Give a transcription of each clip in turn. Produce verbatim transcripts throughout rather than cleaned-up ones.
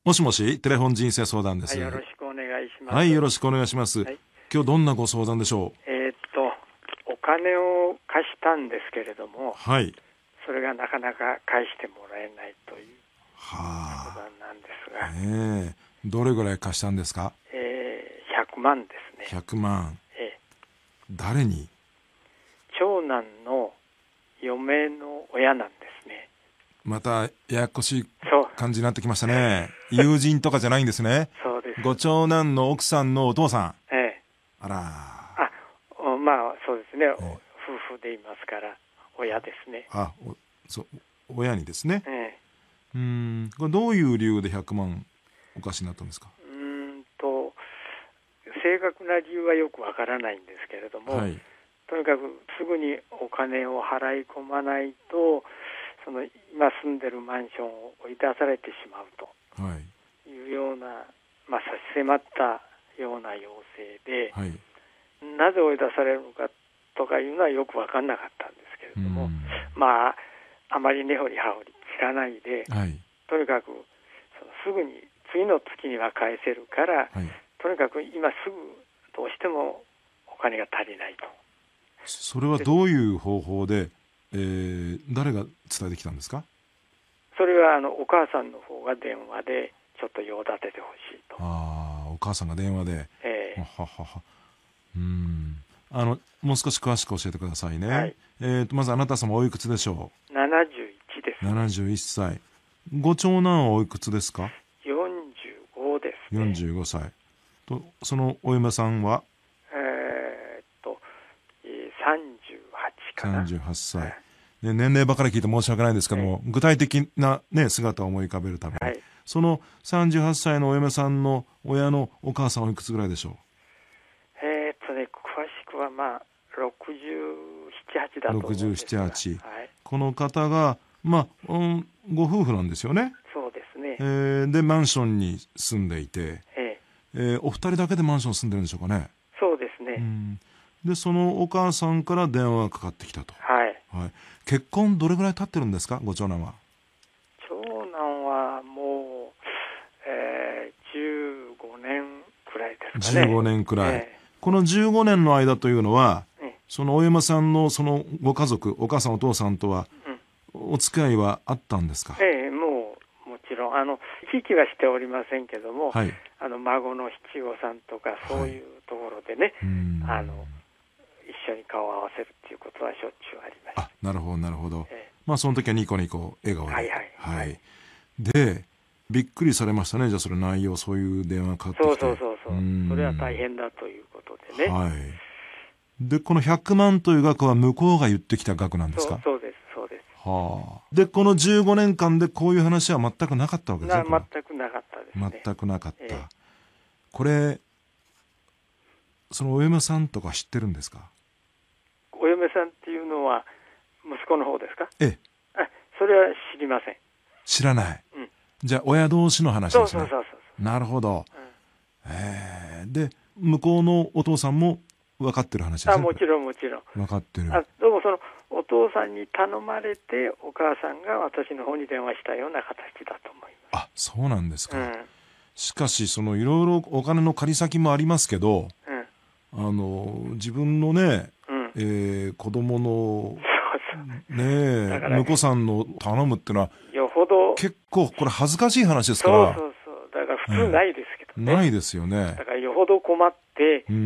もしもし、テレフォン人生相談です。 はい、よろしくお願いします。 はい、よろしくお願いします。 はい、 今日どんなご相談でしょう。 えー、っとお金を貸したんですけれども、 はい。 それがなかなか返してもらえないというは相談なんですが、 ええどれぐらい貸したんですか。 えー、ひゃくまんですね。 ひゃくまん。 えー、 誰に。 長男の嫁の親なんですね。 またややこしいそう感じになってきましたね。友人とかじゃないんですね。 そうです。 ご長男の奥さんのお父さん。 えー、あらあおまあそうですね、 えー、 夫婦でいますから親ですね。 あおそ親にですね。 えー、うーんこれどういう理由でひゃくまんお貸しになったんですか。 うーんと正確な理由はよくわからないんですけれども、 はい、 とにかくすぐにお金を払い込まないと、その今住んでるマンションを追い出されてしまうというような、まあ、差し迫ったような要請で、 はい、 なぜ追い出されるのかとかいうのはよく分かんなかったんですけれども、まああまり根掘り葉掘り聞かないで、 はい、 とにかくそのすぐに次の月には返せるから、 はい、 とにかく今すぐどうしてもお金が足りないと。 それはどういう方法で、えー、誰が伝えてきたんですか。 それはあのお母さんの方が電話でちょっと用立ててほしいと。 ああ、お母さんが電話で、 えー、 はははうーんあのもう少し詳しく教えてくださいね。 はい、 えー、とまずあなた様おいくつでしょうななじゅういちです。 う。ななじゅういっさい。ご長男はおいくつですか。 よんじゅうごですね。 よんじゅうごさいと、そのお嫁さんはえー、っと、えー、さんじゅうはちかな。 さんじゅうはっさいで、年齢ばかり聞いて申し訳ないんですけども、はい、具体的な、ね、姿を思い浮かべるために、はい、そのさんじゅうはっさいのお嫁さんの親のお母さんはいくつぐらいでしょう。 えー、っとね、詳しくはまあろくじゅうなな、はちだと思うんですが、 ろくじゅうなな、はち、 はい、 この方が、まあ、うん、ご夫婦なんですよね。 そうですね。 えー、でマンションに住んでいて、 えーえー、お二人だけでマンションに住んでるんでしょうかね。 そうですね。 うんでそのお母さんから電話がかかってきたと。 はい、 はい、結婚どれぐらい経ってるんですか、ご長男は。 長男はもう、えー、じゅうごねんくらいですかね。 じゅうごねんくらい、 えー、 このじゅうごねんの間というのは、 えー、 そのお嫁さんのそのご家族、お母さんお父さんとはお付き合いはあったんですか。 ええ、もうもちろんあのひいきはしておりませんけども、 はい、 あの孫の七五三とかそういうところでね、はい、あの一緒に顔を合わせるっていうことはしょっちゅうありました。 あ、なるほどなるほど、 ええ、 まあその時はニコニコ笑顔で、 はいはいはい、 でびっくりされましたね。じゃあそれ内容、そういう電話がかかってきて、 そうそうそうそう、それは大変だということでね。 はい。でこのひゃくまんという額は向こうが言ってきた額なんですか。 そう、そうですそうです。 はあ、でこのじゅうごねんかんでこういう話は全くなかったわけですね。 な全くなかったですね。 全くなかった、 ええ、 これそのお嫁さんとか知ってるんですか。 お嫁さんっていうのは息子の方ですか。 ええ、 あ、それは知りません。 知らない、 うん、 じゃあ親同士の話ですね。 そうそうそうそう、 なるほど、うん、えー、で向こうのお父さんも分かってる話ですね。 あ、もちろんもちろん分かってる。 あ、どうもそのお父さんに頼まれてお母さんが私の方に電話したような形だと思います。 あ、そうなんですか、 うん、 しかしそのいろいろお金の借り先もありますけど、 うん、 あの自分のね、うん、えー、子供のねえ、婿さんの頼むってのはよほど結構これ恥ずかしい話ですから。 そうそうそう、だから普通ないですけどね、 うん、ないですよね。 だからよほど困って、 うん、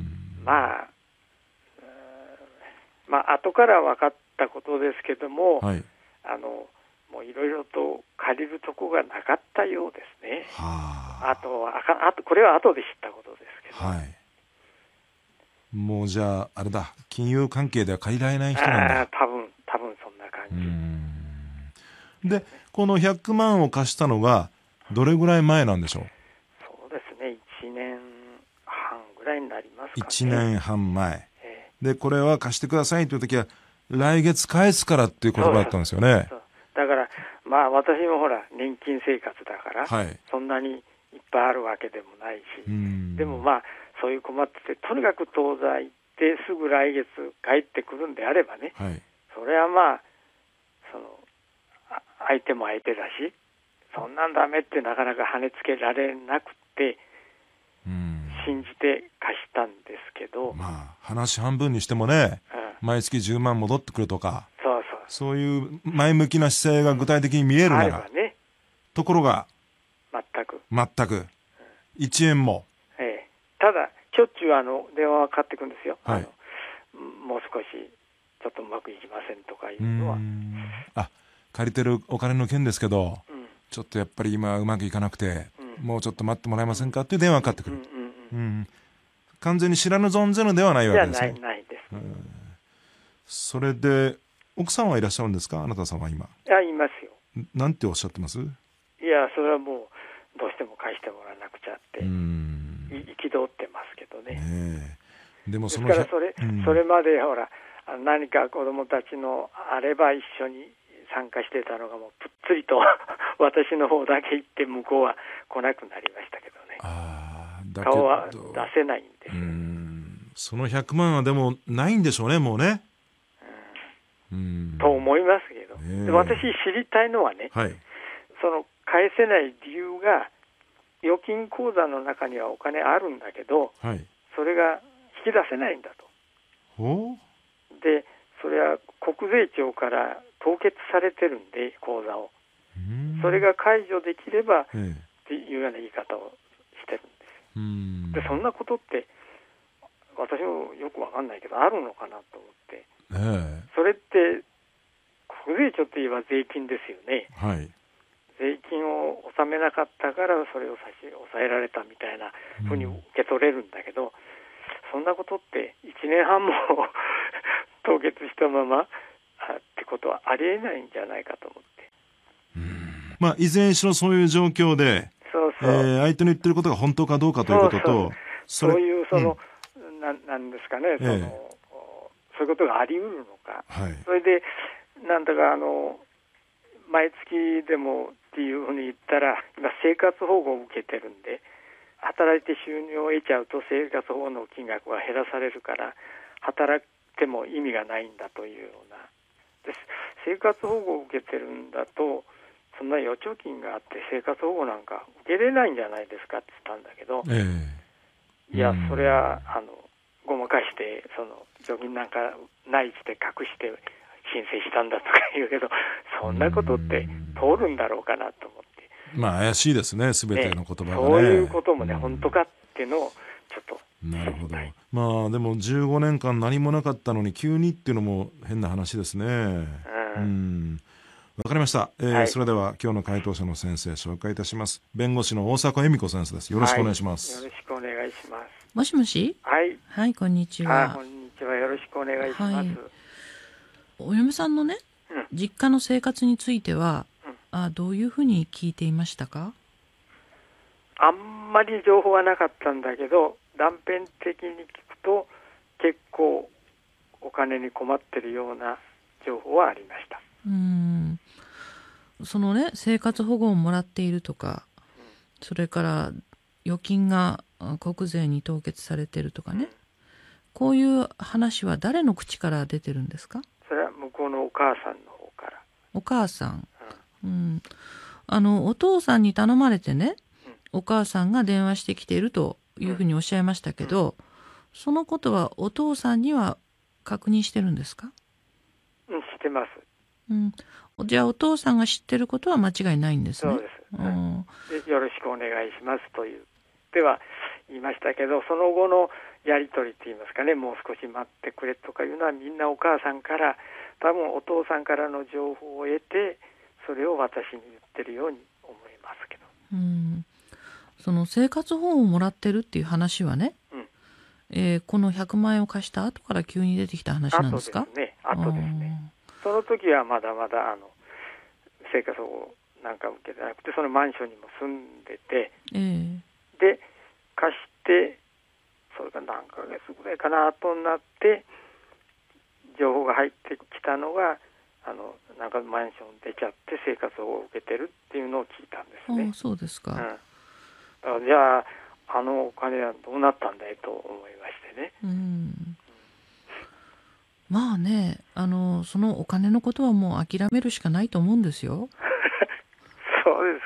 まあまあ後から分かったことですけども、はい、あのもういろいろと借りるとこがなかったようですね。はあ、あとはあとこれは後で知ったことですけど、はい、 もうじゃああれだ、金融関係では借りられない人なんだ。 あ、多分多分そんな感じ。 うんでこのひゃくまんを貸したのがどれぐらい前なんでしょう。 そうですね、いちねんはんぐらいになりますかね。 いちねんはんまえ、えー、でこれは貸してくださいという時は来月返すからっていう言葉だったんですよね。 そうそうそう、だからまあ私もほら年金生活だから、はい、そんなにいっぱいあるわけでもないし、でもまあそういう困っててとにかく当座行ってすぐ来月帰ってくるんであればね、はい、それはまあその相手も相手だし、 そんなんダメってなかなか跳ねつけられなくて、うん、信じて貸したんですけど、 まあ話半分にしてもね、うん、毎月じゅうまん戻ってくるとか、 そうそうそういう前向きな姿勢が具体的に見えるなら、ね、ところが全く全くいちえんも、 ええ、ただしょっちゅうあの電話がかかってくるんですよ、はい、あのもう少しちょっとうまくいきませんとかいうのは、うーん、 あ、借りてるお金の件ですけど、うん、ちょっとやっぱり今うまくいかなくて、うん、もうちょっと待ってもらえませんかっていう電話がかかってくる、うんうんうんうん、完全に知らぬ存ぜぬではないわけですね。 いや、ないないです、ね、 それで奥さんはいらっしゃるんですか、あなたさんは今。 いや、いますよ。 なんておっしゃってます？ いや、それはもうどうしても返してもらわなくちゃって憤ってますけどね。ねえ、でもそのですからそれ、うん、それまでほら何か子供たちのあれば一緒に参加してたのがもうぷっつりと私の方だけ行って向こうは来なくなりましたけどね。あ、だけど顔は出せないんですよ。うん、 そのひゃくまんはでもないんでしょうね、もうね。 うん、と思いますけど、えー、で私知りたいのはね、はい、その返せない理由が預金口座の中にはお金あるんだけど、はい、それが引き出せないんだと。 おでそれは国税庁から凍結されてるんで口座を、それが解除できれば、えー、っていうような言い方をしてるんです。でそんなことって私もよくわかんないけどあるのかなと思って、えー、それって国税庁って言えば税金ですよね、はい、税金を納めなかったからそれを差し押さえられたみたいなふうに受け取れるんだけど、うん、そんなことっていちねんはんも凍結したままってことはありえないんじゃないかと思って、 うん、まあいずれにしろそういう状況で、そうそう、えー、相手の言ってることが本当かどうかということと、 そうそう、そういうその、うん、な, なんですかね、その、えー、そういうことがあり得るのか、はい、それでなんだかあの毎月でもっていうふうに言ったら今生活保護を受けてるんで、働いて収入を得ちゃうと生活保護の金額が減らされるから働いても意味がないんだというようなです。生活保護を受けてるんだとそんな預貯金があって生活保護なんか受けれないんじゃないですかって言ったんだけど、えー、いやそれはあのごまかしてその預金なんかないって隠して申請したんだとか言うけど、そんなことって通るんだろうかなと思って、 まあ怪しいですね、すべての言葉がね。 そういうこともね、本当かっていうのをちょっと。 なるほど。まあでもじゅうごねんかん何もなかったのに急にっていうのも変な話ですね。うん。うん、わかりました。えーはい、それでは今日の回答者の先生紹介いたします。弁護士の大迫恵美子先生です。よろしくお願いします。 はい、よろしくお願いします。 もしもし。 はい。 はい、こんにちは。 こんにちは。よろしくお願いします。はい、 お嫁さんのね、うん、実家の生活については、うん、あどういうふうに聞いていましたか？ あんまり情報はなかったんだけど、断片的に聞くと結構お金に困ってるような情報はありました。 うーん、そのね、生活保護をもらっているとか、うん、それから預金が国税に凍結されているとかね、うん、こういう話は誰の口から出てるんですか？ それは向こうのお母さんの方から。 お母さん、うんうん、あのお父さんに頼まれてね、うん、お母さんが電話してきているというふうにおっしゃいましたけど、うんうん、そのことはお父さんには確認してるんですか？ うん、知ってます。 うん、じゃあお父さんが知ってることは間違いないんですね。 そうです、うん、でよろしくお願いしますというでは言いましたけど、その後のやり取りといいますかね、もう少し待ってくれとかいうのはみんなお母さんから、多分お父さんからの情報を得てそれを私に言ってるように思いますけど、 うん、その生活保護をもらってるっていう話はね、うん、えー、このひゃくまんえんを貸した後から急に出てきた話なんですか？ 後ですね、後ですね。その時はまだまだあの生活保護なんか受けてなくて、そのマンションにも住んでて、えー、で貸してそれが何ヶ月ぐらいかな後になって情報が入ってきたのが、あのなんかマンション出ちゃって生活保護を受けてるっていうのを聞いたんですね。 あ、そうですか。 うん、じゃああのお金はどうなったんだいと思いましてね。うん、うん、 まあね、あのそのお金のことはもう諦めるしかないと思うんですよ。 そうです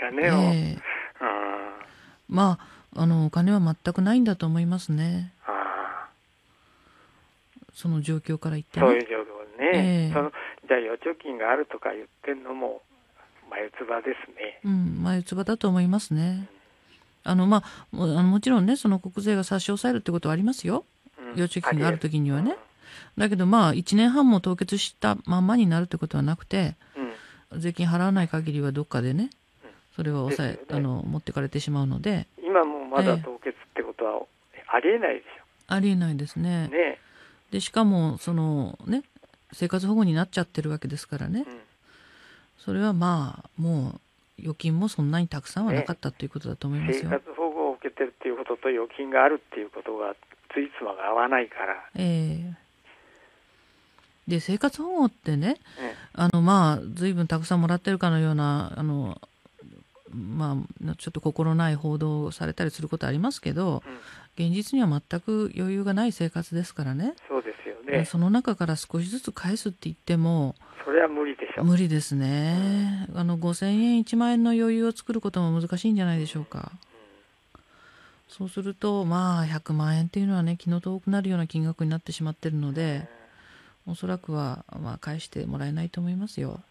かね。 えー、まあ、あの、お金は全くないんだと思いますね。 あその状況から言ってね。 そういう状況ね。 えー、 そのじゃあ預貯金があるとか言ってんのも眉唾ですね。 うん、眉唾だと思いますね。うん、あの、まあ、も、あのもちろんね、その国税が差し押さえるってことはありますよ。うん、預貯金があるときにはね。うん、だけどまあ、いちねんはんも凍結したまんまになるってことはなくて、うん、税金払わない限りはどっかでね、それは抑え、ね、あの持ってかれてしまうので。 今もまだ凍結ってことはありえないでしょ。 ありえないですね。 ね。 でしかもそのね、生活保護になっちゃってるわけですからね。うん、それはまあもう預金もそんなにたくさんはなかったということだと思いますよ。 生活保護を受けてるっていうことと預金があるっていうことがついつまが合わないから。ええー、で生活保護ってね、うん、あのまあ随分たくさんもらってるかのようなあのまあちょっと心ない報道をされたりすることありますけど、うん、現実には全く余裕がない生活ですからね。 そうですよね。 その中から少しずつ返すって言ってもそれは無理でしょう。 無理ですね。うん、あのごせんえんいちまん円の余裕を作ることも難しいんじゃないでしょうか。うん、そうするとまあひゃくまんえんっていうのはね、気の遠くなるような金額になってしまってるので、うん、おそらくはまあ返してもらえないと思いますよ。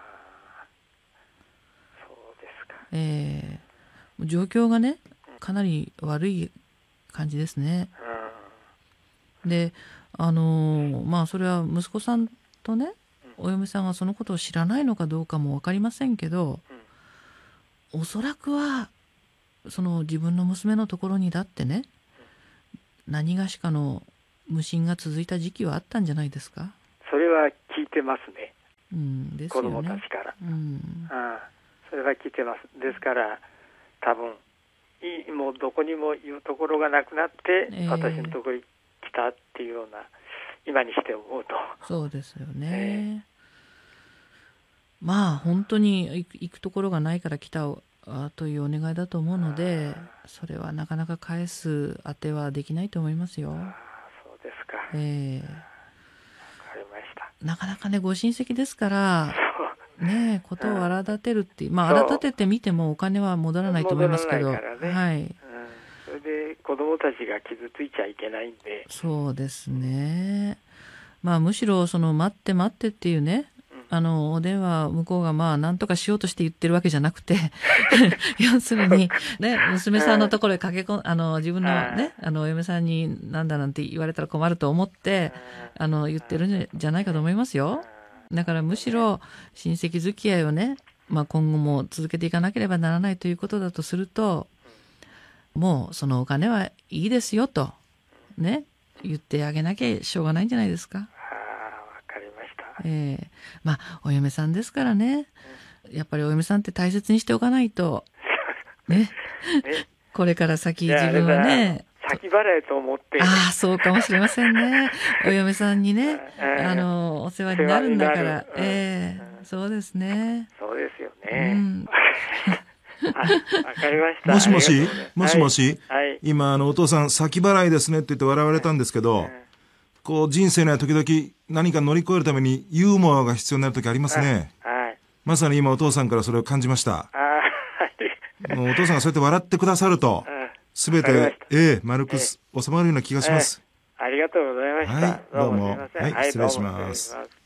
えー、状況がねかなり悪い感じですね。であのー、まあそれは息子さんとねお嫁さんがそのことを知らないのかどうかも分かりませんけど、おそらくはその自分の娘のところにだってね何がしかの無心が続いた時期はあったんじゃないですか。 それは聞いてますね。 うん、ですよね。 子供たちから、 うん、 ああそれは聞いてます。ですから多分いもうどこにも言うところがなくなって、えー、私のところに来たっていうような今にして思うと。 そうですよね。えー、まあ本当に行くところがないから来たというお願いだと思うので、それはなかなか返す当てはできないと思いますよ。 あそうですか。 えー、わかりました。 なかなかねご親戚ですからねえ、ことを荒立てるっていう、まあ荒立ててみてもお金は戻らないと思いますけど、 戻らないからね、はい、うん、それで子供たちが傷ついちゃいけないんで。そうですね。まあむしろその待って待ってっていうね、うん、あのお電話向こうがまあ何とかしようとして言ってるわけじゃなくて要するにね、娘さんのところへ駆け込んあの自分のねあのお嫁さんになんだなんて言われたら困ると思ってあの言ってるんじゃないかと思いますよ。だからむしろ親戚付き合いをね、まあ、今後も続けていかなければならないということだとすると、もうそのお金はいいですよとね言ってあげなきゃしょうがないんじゃないですか。 ああ、わかりました。 ええー、まあお嫁さんですからね、やっぱりお嫁さんって大切にしておかないとねねこれから先自分はね先払いと思って。 ああ、そうかもしれませんね。お嫁さんにね、あの、お世話になるんだから。ええー、そうですね。 そうですよね。うん、わかりました。 もしもし、もしもし、はい、今、あの、お父さん、先払いですねって言って笑われたんですけど、はい、こう、人生には時々何か乗り越えるためにユーモアが必要になる時ありますね。はい。まさに今、お父さんからそれを感じました。はい。お父さんがそうやって笑ってくださると、すべて、ええ、丸く収まるような気がします。 ありがとうございました。 はい、どうも。はい、失礼します。